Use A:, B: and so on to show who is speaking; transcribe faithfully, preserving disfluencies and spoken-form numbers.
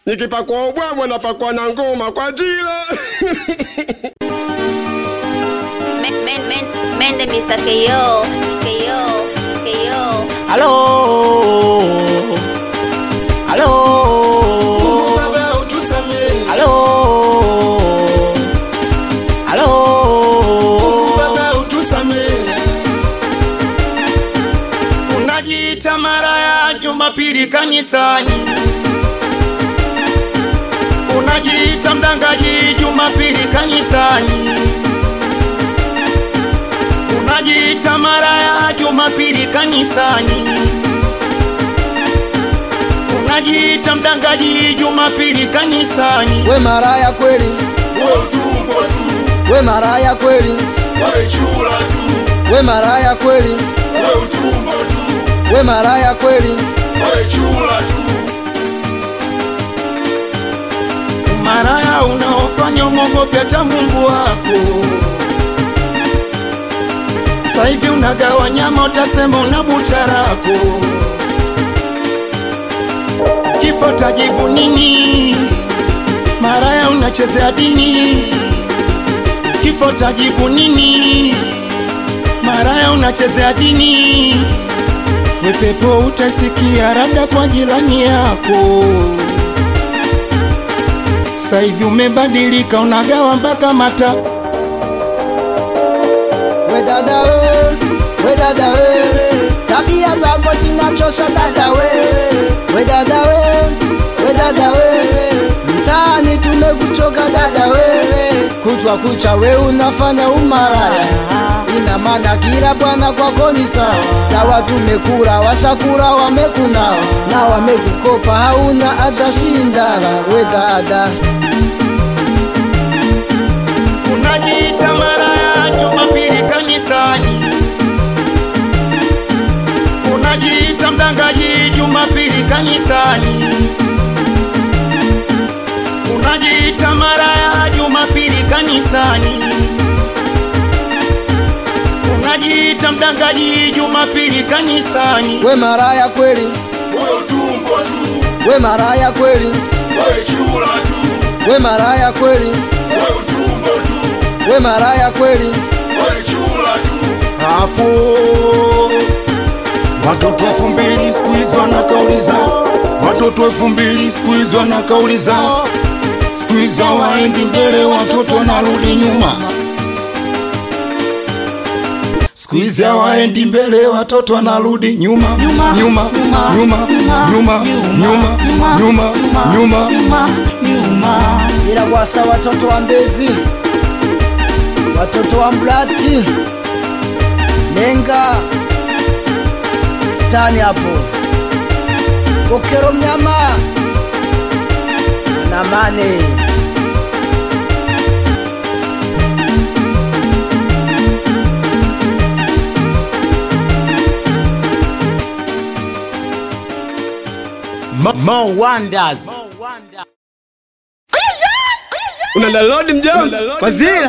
A: Nikipakwa ubwabwa napakwa na ngoma kwa jila.
B: Men, men, men, men de mister K O, K O, K O.
C: Hello, hello,
A: Baba utusame.
C: hello, hello,
A: Baba utusame.
C: unajiita mara ya Jumapili kanisani, unajiita mdangaji Jumapili kanisani, unajiita mara ya Jumapili kanisani, unajiita mdangaji Jumapili kanisani.
D: We maraya kweli,
A: Wewe tumbo tu.
D: we maraya kweli,
A: Wewe chura tu.
D: we maraya kweli,
A: Wewe tumbo tu.
D: we maraya kweli.
A: Wewe chura tu.
C: Maraya unaofanya umogope hata Mungu wako. Sasa hivi unagawa nyama utasema una bucharako. Kifo tajibu nini? Maraya unachezea dini. Kifo tajibu nini? Maraya unachezea dini. Wepepo utasikia labda kwa jirani yako. Sasa hivi umebadilika unagawa mpaka mata.
D: We dada we, we dada we, tabia zako zinachosha dada we. We dada we, we dada we, mtaani tumekuchoka dada we. Kuchwa kucha we unafanya umaraya, ina maana kila bwana kwako ni sawa. Sawa tumekula, washakula wamekuna, na wamekukopa hauna hata shindara. We dada
C: Unajiita maraya Jumapili kanisani, unajiita mdangaji Jumapili kanisani, unajiita maraya Jumapili kanisani, unajiita mdangaji Jumapili kanisani.
D: we maraya kweli,
A: Wewe tumbo tu.
D: we maraya kweli,
A: Wewe chura tu.
D: we maraya kweli,
A: Wewe tumbo tu.
D: we maraya kweli.
A: Wewe chura tu.
C: Hapo watoto elfu mbili siku hizi wana kauli zao, watoto elfu mbili siku hizi wana kauli zao. Siku hizi hawaendi mbele, watoto wanarudi nyuma. Siku hizi hawaendi mbele, watoto wanarudi nyuma, nyuma, nyuma, nyuma, nyuma, nyuma, nyuma, nyuma.
D: Ila kwasa watoto wa Mbezi, watoto wa Mblati, Nenga, Stani hapo Kokero Mnyama na Mane.
C: Mo Wonders.
A: Una download mjomba? Kwa zile